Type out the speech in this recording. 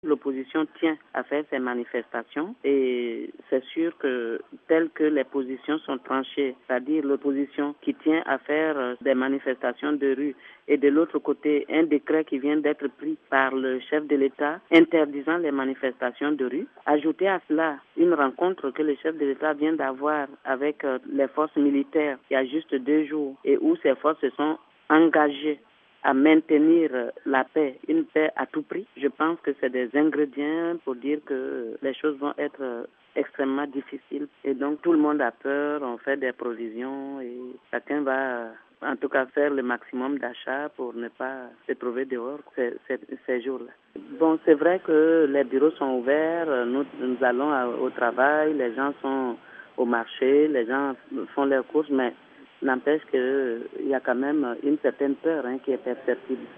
l'opposition tient à faire ses manifestations et c'est sûr que tel que les positions sont tranchées, c'est-à-dire l'opposition qui tient à faire des manifestations de rue et de l'autre côté un décret qui vient d'être pris par le chef de l'État interdisant les manifestations de rue. Ajouter à cela une rencontre que le chef de l'État vient d'avoir avec les forces militaires il y a juste 2 jours et où ces forces se sont engagées à maintenir la paix, une paix à tout prix. Je pense que c'est des ingrédients pour dire que les choses vont être extrêmement difficiles. Et donc tout le monde a peur, on fait des provisions et chacun va en tout cas faire le maximum d'achats pour ne pas se trouver dehors ces jours-là. Bon, c'est vrai que les bureaux sont ouverts, nous allons au travail, les gens sont au marché, les gens font leurs courses, mais n'empêche qu'il y a quand même une certaine peur qui est perceptible.